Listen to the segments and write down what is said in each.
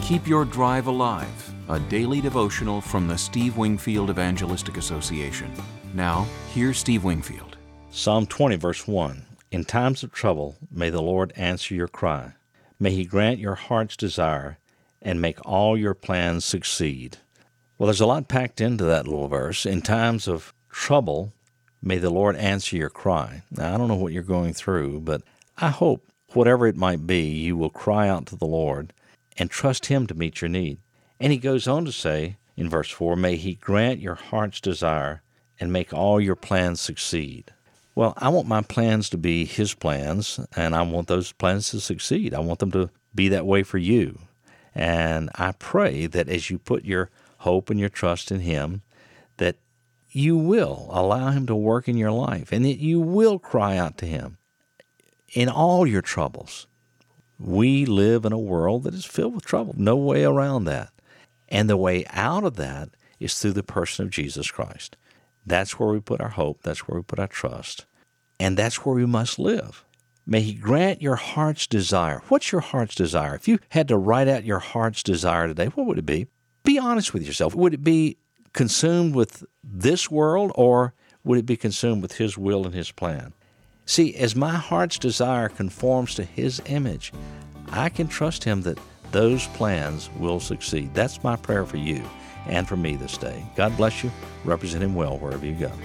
Keep Your Drive Alive, a daily devotional from the Steve Wingfield Evangelistic Association. Now, here's Steve Wingfield. Psalm 20, verse 1. In times of trouble, may the Lord answer your cry. May He grant your heart's desire and make all your plans succeed. Well, there's a lot packed into that little verse. In times of trouble, may the Lord answer your cry. Now, I don't know what you're going through, but I hope whatever it might be, you will cry out to the Lord and trust Him to meet your need. And He goes on to say in verse 4, may He grant your heart's desire and make all your plans succeed. Well, I want my plans to be His plans, and I want those plans to succeed. I want them to be that way for you. And I pray that as you put your hope and your trust in Him, that you will allow Him to work in your life, and that you will cry out to Him in all your troubles. We live in a world that is filled with trouble. No way around that. And the way out of that is through the person of Jesus Christ. That's where we put our hope. That's where we put our trust. And that's where we must live. May He grant your heart's desire. What's your heart's desire? If you had to write out your heart's desire today, what would it be? Be honest with yourself. Would it be consumed with this world, or would it be consumed with His will and His plan? See, as my heart's desire conforms to His image, I can trust Him that those plans will succeed. That's my prayer for you and for me this day. God bless you. Represent Him well wherever you go.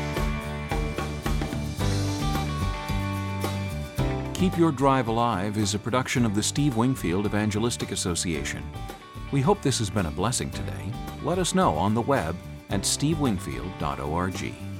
Keep Your Drive Alive is a production of the Steve Wingfield Evangelistic Association. We hope this has been a blessing today. Let us know on the web at stevewingfield.org.